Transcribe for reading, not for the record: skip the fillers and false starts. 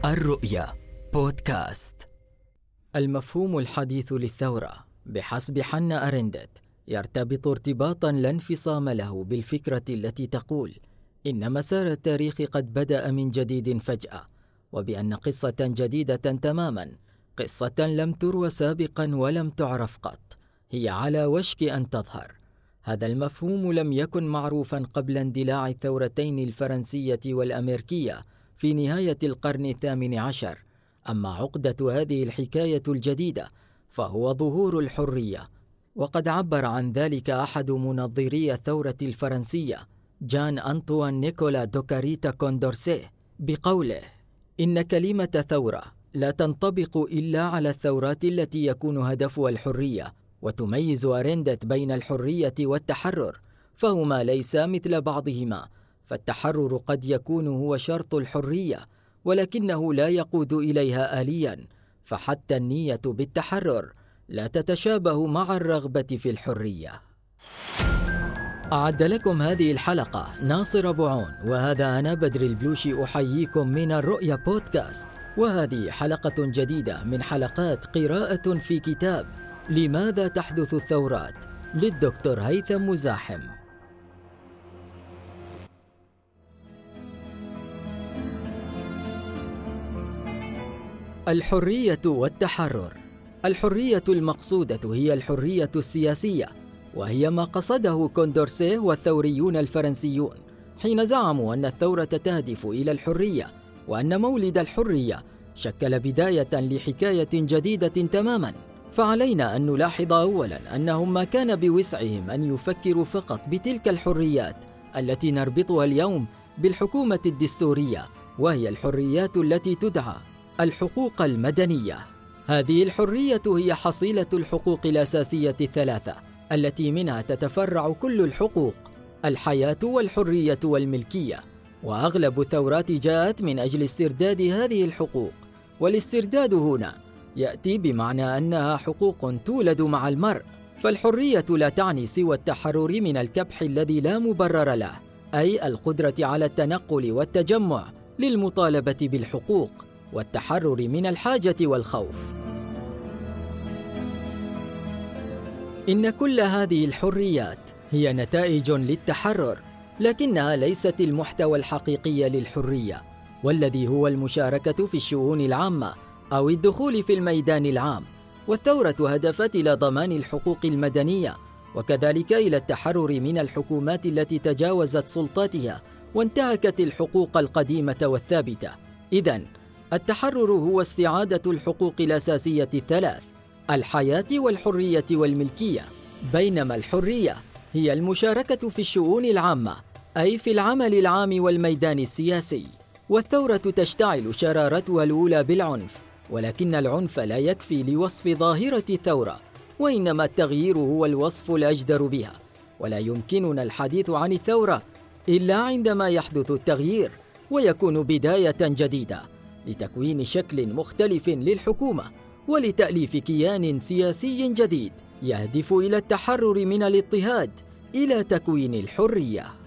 الرؤيا بودكاست. المفهوم الحديث للثورة بحسب حنا أرندت يرتبط ارتباطا لا انفصام له بالفكرة التي تقول إن مسار التاريخ قد بدأ من جديد فجأة، وبأن قصة جديدة تماما، قصة لم تروى سابقا ولم تعرف قط، هي على وشك أن تظهر. هذا المفهوم لم يكن معروفا قبل اندلاع الثورتين الفرنسية والأمريكية في نهاية القرن الثامن عشر. أما عقدة هذه الحكاية الجديدة فهو ظهور الحرية، وقد عبر عن ذلك أحد منظري الثورة الفرنسية جان أنطوان نيكولا دوكاريتا كوندورسيه بقوله: إن كلمة ثورة لا تنطبق إلا على الثورات التي يكون هدفها الحرية. وتميز أرندت بين الحرية والتحرر، فهما ليسا مثل بعضهما، فالتحرر قد يكون هو شرط الحرية ولكنه لا يقود إليها آليا، فحتى النية بالتحرر لا تتشابه مع الرغبة في الحرية. أعد لكم هذه الحلقة ناصر أبو عون، وهذا أنا بدر البلوشي أحييكم من الرؤيا بودكاست، وهذه حلقة جديدة من حلقات قراءة في كتاب لماذا تحدث الثورات للدكتور هيثم مزاحم. الحرية والتحرر. الحرية المقصودة هي الحرية السياسية، وهي ما قصده كوندورسيه والثوريون الفرنسيون حين زعموا أن الثورة تهدف إلى الحرية، وأن مولد الحرية شكل بداية لحكاية جديدة تماما. فعلينا أن نلاحظ أولا أنهم ما كان بوسعهم أن يفكروا فقط بتلك الحريات التي نربطها اليوم بالحكومة الدستورية، وهي الحريات التي تدعى الحقوق المدنية. هذه الحرية هي حصيلة الحقوق الأساسية الثلاثة التي منها تتفرع كل الحقوق: الحياة والحرية والملكية. وأغلب الثورات جاءت من أجل استرداد هذه الحقوق، والاسترداد هنا يأتي بمعنى أنها حقوق تولد مع المرء، فالحرية لا تعني سوى التحرر من الكبح الذي لا مبرر له، أي القدرة على التنقل والتجمع للمطالبة بالحقوق، والتحرر من الحاجة والخوف. إن كل هذه الحريات هي نتائج للتحرر، لكنها ليست المحتوى الحقيقي للحرية، والذي هو المشاركة في الشؤون العامة أو الدخول في الميدان العام. والثورة هدفت إلى ضمان الحقوق المدنية، وكذلك إلى التحرر من الحكومات التي تجاوزت سلطاتها وانتهكت الحقوق القديمة والثابتة. إذن التحرر هو استعادة الحقوق الأساسية الثلاث: الحياة والحرية والملكية، بينما الحرية هي المشاركة في الشؤون العامة، أي في العمل العام والميدان السياسي. والثورة تشتعل شرارتها الأولى بالعنف، ولكن العنف لا يكفي لوصف ظاهرة الثورة، وإنما التغيير هو الوصف الأجدر بها. ولا يمكننا الحديث عن الثورة إلا عندما يحدث التغيير، ويكون بداية جديدة لتكوين شكل مختلف للحكومة، ولتأليف كيان سياسي جديد يهدف إلى التحرر من الاضطهاد إلى تكوين الحرية.